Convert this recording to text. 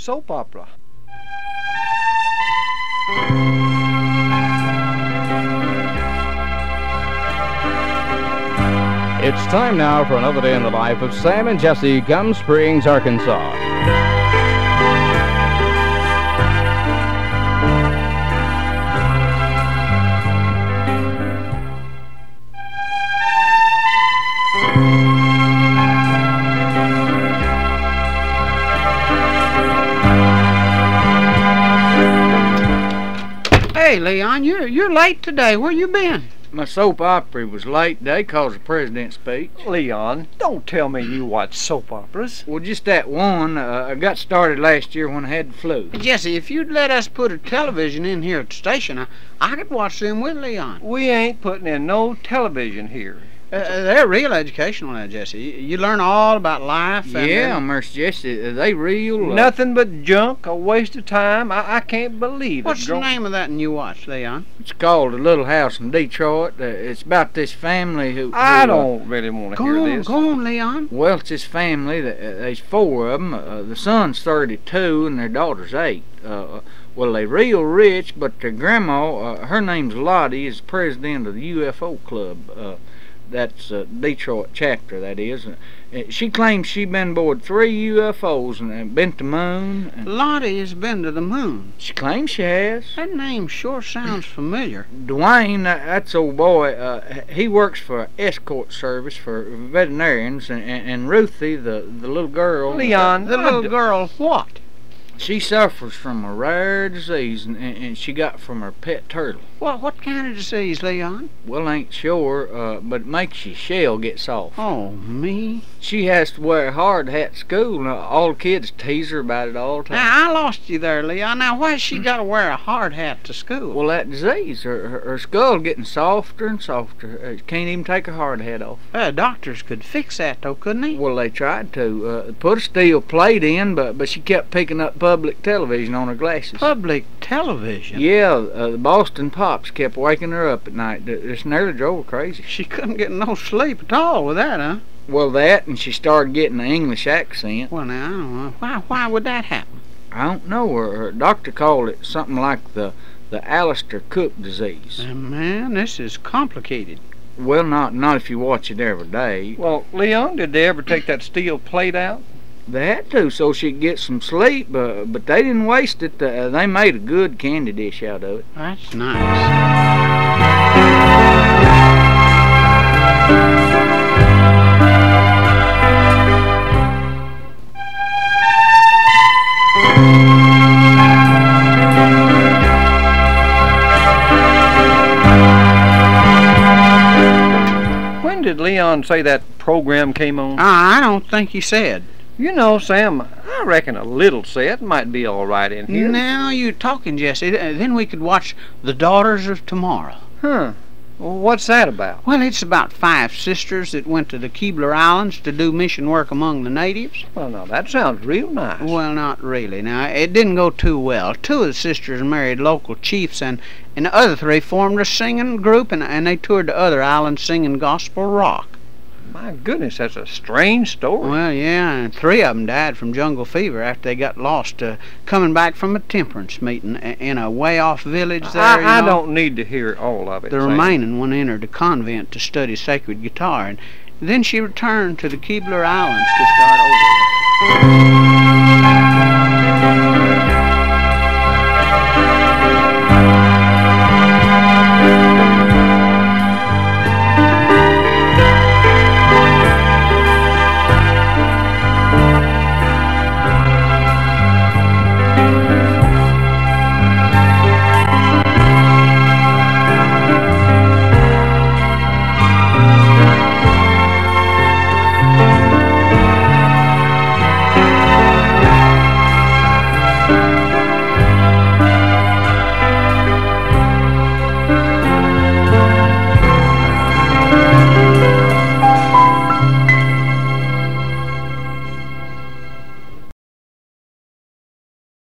soap opera. It's time now for another day in the life of Sam and Jesse, Gum Springs, Arkansas. Hey, Leon, you're late today. Where you been? My soap opera was late today 'cause of President's speech. Leon, don't tell me you watch soap operas. Well, just that one. I got started last year when I had the flu. Jesse, if you'd let us put a television in here at the station, I could watch them with Leon. We ain't putting in no television here. They're real educational now, Jesse. You learn all about life. Yeah, Mercy Jesse, they real. Nothing but junk, a waste of time. I can't believe it. What's the name of that one you watch, Leon? It's called A Little House in Detroit. It's about this family who... I don't really want to hear this. Go on, Leon. Well, it's this family. There's four of them. The son's 32 and their daughter's 8. Well, they real rich, but their grandma, her name's Lottie, is president of the UFO club. That's Detroit chapter, that is. She claims she been aboard 3 UFOs and been to the moon. Lottie has been to the moon. She claims she has. That name sure sounds familiar. Dwayne, that's old boy, he works for escort service for veterinarians, and Ruthie, the little girl... Leon, the little girl what? She suffers from a rare disease, and she got from her pet turtle. Well, what kind of disease, Leon? Well, I ain't sure, but it makes your shell get soft. Oh, me? She has to wear a hard hat to school, and all the kids tease her about it all the time. Now, I lost you there, Leon. Now, why's she got to wear a hard hat to school? Well, that disease, her skull getting softer and softer. Can't even take a hard hat off. Doctors could fix that, though, couldn't they? Well, they tried to. Put a steel plate in, but she kept picking up public television on her glasses. Public television? Yeah, the Boston Pops kept waking her up at night. It's nearly drove her crazy. She couldn't get no sleep at all with that, huh? Well, that, and she started getting an English accent. Well, now, I don't know. Why would that happen? I don't know. Her doctor called it something like the Alistair Cook disease. Man, this is complicated. Well, not if you watch it every day. Well, Leon, did they ever take that steel plate out? They had to, so she'd get some sleep, but they didn't waste it. They made a good candy dish out of it. That's nice. When did Leon say that program came on? I don't think he said. You know, Sam, I reckon a little set might be all right in here. Now you're talking, Jesse. Then we could watch The Daughters of Tomorrow. Huh. Well, what's that about? Well, it's about 5 sisters that went to the Keebler Islands to do mission work among the natives. Well, now, that sounds real nice. Well, not really. Now, it didn't go too well. 2 of the sisters married local chiefs, and the other 3 formed a singing group, and they toured to other islands singing gospel rock. My goodness, that's a strange story. Well, yeah, and 3 of them died from jungle fever after they got lost coming back from a temperance meeting in a way-off village there. I don't need to hear all of it. The Sam. remaining one entered a convent to study sacred guitar, and then she returned to the Keebler Islands to start over.